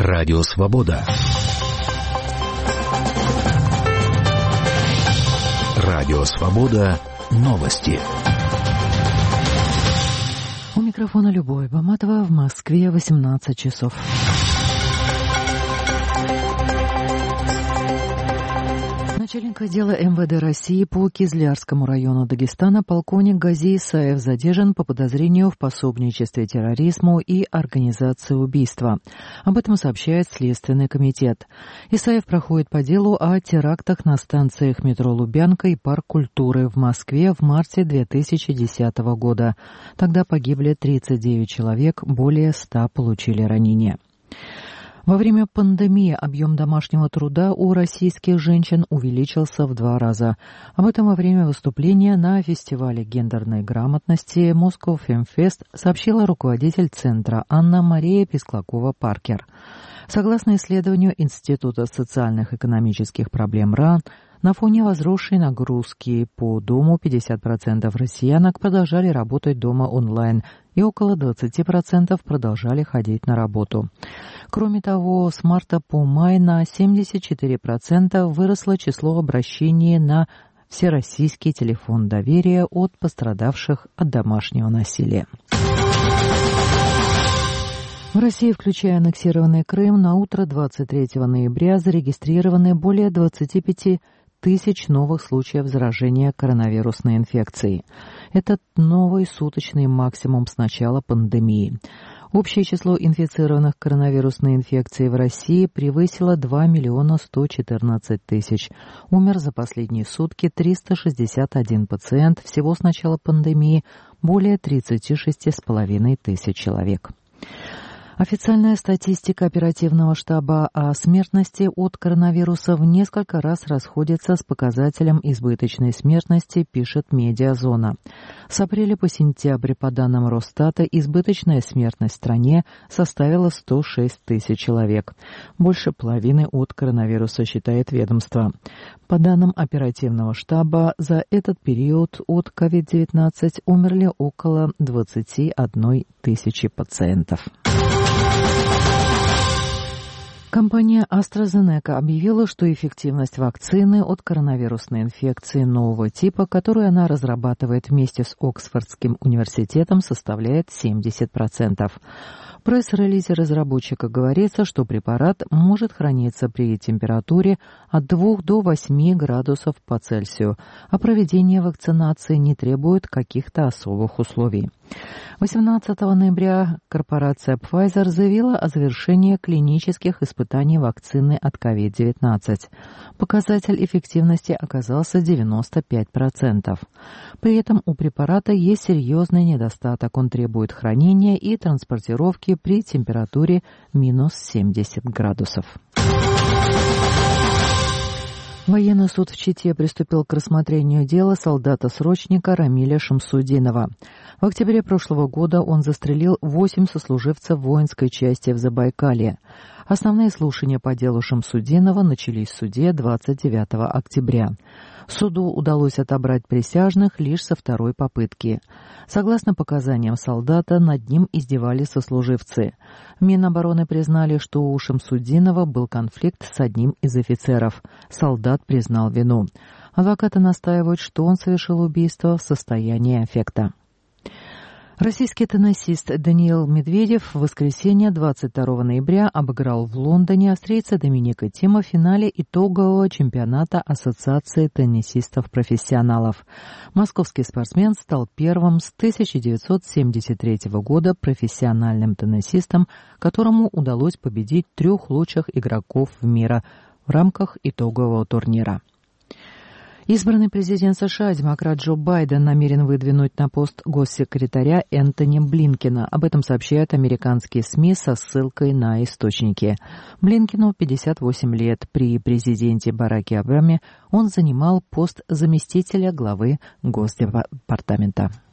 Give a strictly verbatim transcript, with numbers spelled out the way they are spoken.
Радио Свобода. Радио Свобода. Новости. У микрофона Любовь Баматова. В Москве восемнадцать часов. Начальник отдела эм вэ дэ России по Кизлярскому району Дагестана полковник Гази Исаев задержан по подозрению в пособничестве терроризму и организации убийства. Об этом сообщает Следственный комитет. Исаев проходит по делу о терактах на станциях метро Лубянка и Парк культуры в Москве в марте две тысячи десятого года. Тогда погибли тридцать девять человек, более ста получили ранения. Во время пандемии объем домашнего труда у российских женщин увеличился в два раза. Об этом во время выступления на фестивале гендерной грамотности Moscow Fem Fest сообщила руководитель центра Анна-Мария Песклакова-Паркер. Согласно исследованию Института социальных и экономических проблем РАН, на фоне возросшей нагрузки по дому пятьдесят процентов россиянок продолжали работать дома онлайн, и около двадцать процентов продолжали ходить на работу. Кроме того, с марта по май на семьдесят четыре процента выросло число обращений на всероссийский телефон доверия от пострадавших от домашнего насилия. В России, включая аннексированный Крым, на утро двадцать третьего ноября зарегистрированы более двадцати пяти тысяч новых случаев заражения коронавирусной инфекцией. Это новый суточный максимум с начала пандемии. Общее число инфицированных коронавирусной инфекцией в России превысило два миллиона сто четырнадцать тысяч. Умер за последние сутки триста шестьдесят один пациент. Всего с начала пандемии более тридцать шесть с половиной тысяч человек. Официальная статистика оперативного штаба о смертности от коронавируса в несколько раз расходится с показателем избыточной смертности, пишет Медиазона. С апреля по сентябрь, по данным Росстата, избыточная смертность в стране составила сто шесть тысяч человек. Больше половины от коронавируса, считает ведомство. По данным оперативного штаба, за этот период от ковид девятнадцать умерли около двадцати одной тысячи пациентов. Компания AstraZeneca объявила, что эффективность вакцины от коронавирусной инфекции нового типа, которую она разрабатывает вместе с Оксфордским университетом, составляет семьдесят процентов. В пресс-релизе разработчика говорится, что препарат может храниться при температуре от двух до восьми градусов по Цельсию, а проведение вакцинации не требует каких-то особых условий. восемнадцатого ноября корпорация Pfizer заявила о завершении клинических испытаний вакцины от ковид девятнадцать. Показатель эффективности оказался девяносто пять процентов. При этом у препарата есть серьезный недостаток. Он требует хранения и транспортировки при температуре минус семьдесят градусов. Военный суд в Чите приступил к рассмотрению дела солдата-срочника Рамиля Шамсудинова. В октябре прошлого года он застрелил восемь сослуживцев воинской части в Забайкалье. Основные слушания по делу Шамсудинова начались в суде двадцать девятого октября. Суду удалось отобрать присяжных лишь со второй попытки. Согласно показаниям солдата, над ним издевались сослуживцы. Минобороны признали, что у Шамсудинова был конфликт с одним из офицеров. Солдат признал вину. Адвокаты настаивают, что он совершил убийство в состоянии аффекта. Российский теннисист Даниил Медведев в воскресенье двадцать второго ноября обыграл в Лондоне австрийца Доминика Тима в финале итогового чемпионата Ассоциации теннисистов-профессионалов. Московский спортсмен стал первым с тысяча девятьсот семьдесят третьего года профессиональным теннисистом, которому удалось победить трех лучших игроков мира в рамках итогового турнира. Избранный президент США, демократ Джо Байден, намерен выдвинуть на пост госсекретаря Энтони Блинкена. Об этом сообщают американские СМИ со ссылкой на источники. Блинкену пятьдесят восемь лет. При президенте Бараке Обаме он занимал пост заместителя главы Госдепартамента.